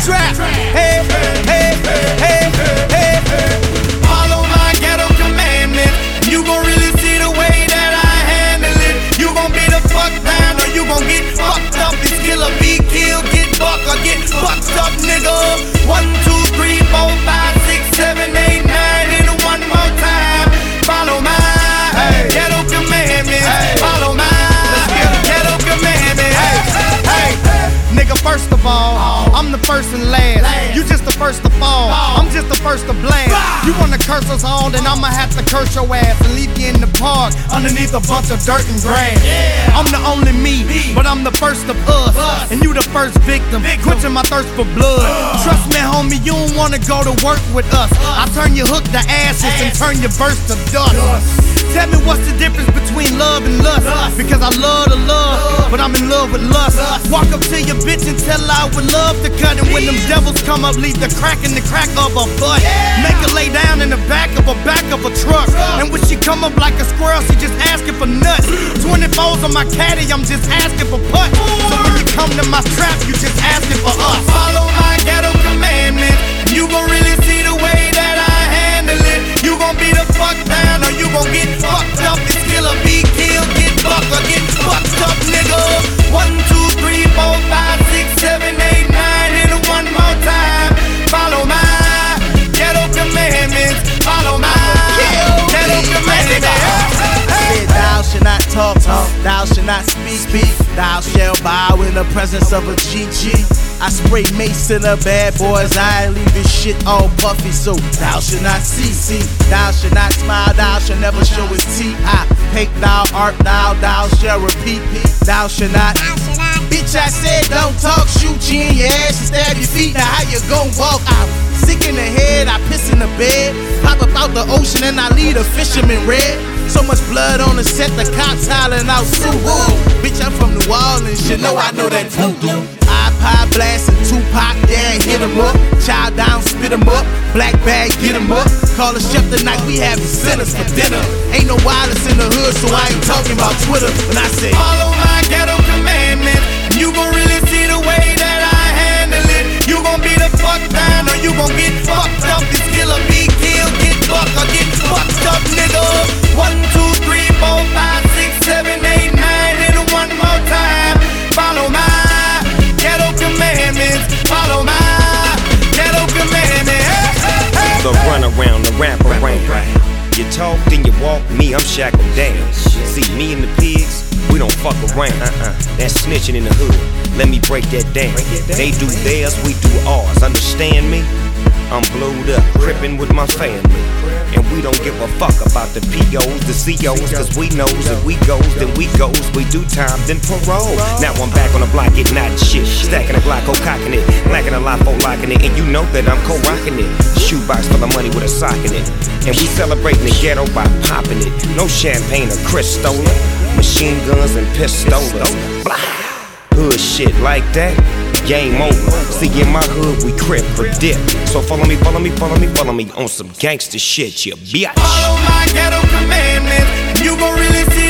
trap. Hey, hey, hey, hey, hey. Follow my ghetto commandments, and you gon' really see the way that I handle it. You gon' be the fuck down, or you gon' get fucked up. It's kill or be killed, get bucked or get fucked up, nigga. 1, 2, 3, 4, 5, 6, 7, 8, 9, and one more time. Follow my ghetto commandments. Follow my ghetto commandments. Hey, nigga, first of all, I'm the first and last. You just the first to fall. I'm just the first to blast. You wanna curse us all, then I'ma have to curse your ass and leave you in the park underneath a bunch of dirt and grass. I'm the only me, but I'm the first of us, and you the first victim, quenching my thirst for blood. Trust me, homie, you don't wanna go to work with us. I turn your hook to ashes and turn your verse to dust. Tell me what's the difference between love and lust? Because I love to love, but I'm in love with lust. Walk up to your bitch and tell her I would love to cut, and when them devils come up, leave the crack in the crack of her butt. Make her lay down in the back of a truck, and when she come up like a squirrel, she just asking for nuts. 24s on my caddy, I'm just asking for putts. So when you come to my trap, you just asking for us. Follow my ghetto commandments, and you gon' really see the way that I handle it. You gon' be the fuck down, or you gon' get fucked up. It's kill or be killed, get bucked or get fucked up, nigga. 1, 2, 3, 4, 5, 6, 7, 8, 9, and one more time. Follow my ghetto commandments. Follow my ghetto commandments. Said thou shalt not talk, thou shalt not speak. Thou shalt bow in the presence of a GG. I spray mace in the bad boys, I ain't leave this shit all puffy. So thou shalt not see. Thou shalt not smile, thou shalt never show his teeth. I hate thou art thou shalt repeat. Thou shalt not. Bitch, I said don't talk, shoot you in your ass and stab your feet. Now how you gon' walk out? Sick in the head, I piss in the bed. Pop up out the ocean and I lead a fisherman red. So much blood on the set, the cops hollering out Suwoo. Bitch, I'm from New Orleans, you know I know that voodoo. iPod blasting Tupac, yeah, hit him up. Child down, spit him up. Black bag, get him up. Call a chef tonight, we having sinners for dinner. Ain't no wireless in the hood, so I ain't talking about Twitter. When I say, follow my ghetto commandments, and you gon' really see the way that I handle it. You gon' be the fuck down, or you gon' get fucked up. It's kill or be killed, get bucked or get fucked up, nigga. 1, 2, 3, 4, 5, 6, 7, 8, 9, and one more time. Follow my ghetto commandments. Follow my ghetto commandments. The run around, the wrap around. You talk, then you walk, me, I'm shackled down. See, me and the pigs, we don't fuck around. That's snitching in the hood. Let me break that down. They do theirs, we do ours. Understand me? I'm blowed up, crippin' with my family. And we don't give a fuck about the POs, the COs, cause we knows if we goes, then we goes. We do time, then parole. Now I'm back on the block, getting out of shit. Stacking a Glock, cocking it. Lacking a lot for locking it. And you know that I'm co-rocking it. Shoebox full of money with a sock in it. And we celebrating the ghetto by popping it. No champagne or Cristola. Machine guns and pistolas. Blah. Hood shit like that. Game over. See, in my hood, we crip for dip. So follow me on some gangster shit, you bitch. Follow my ghetto commandments, and you gon' really see